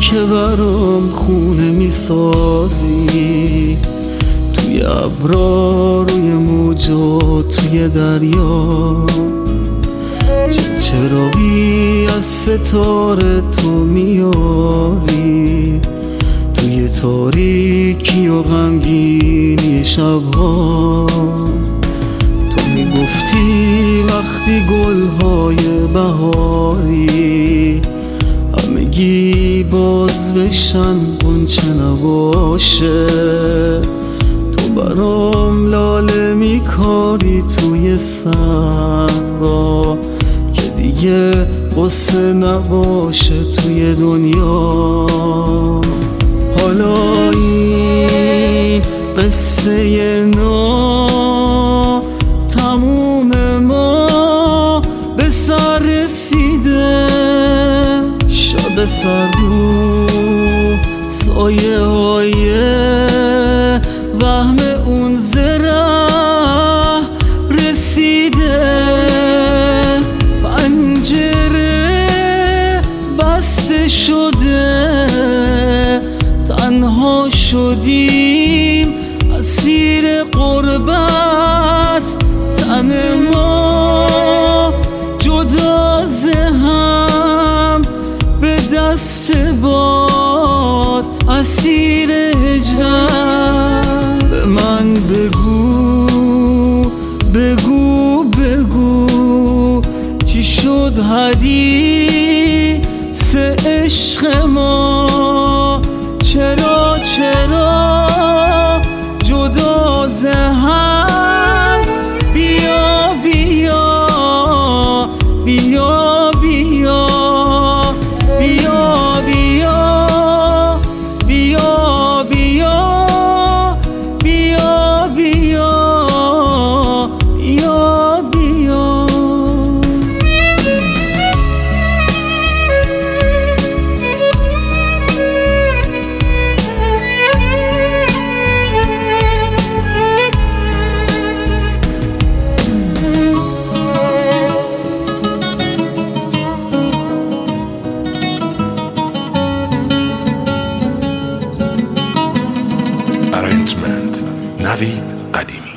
که برام خونه میسازی، توی ابرا روی موجا توی دریا، چه چراغی از ستاره تو میاری توی تاریکی و غمگینی شبها. تو میگفتی وقتی گلهای بهاری همگی باز بشن غنچه نباشه، تو برام لاله میکاری توی صحرا که دیگه قصه نباشه توی دنیا. حالا این قصه نو تموم ما به سر رسیده، شب سردو سایه های وهم اون زره رسیده، پنجره بسته شده، تنها شدیم اسیر غربت، تن ما جدا ز هم به دست باد اسیر هجرت. به من بگو بگو بگو چی شد حدیث عشق ما، چرا جدا ز هم، بیا بیا بیا بیا بیا بیا بیا بیا بیا بیا بیا بیا. Arrangement Navid Qadimi.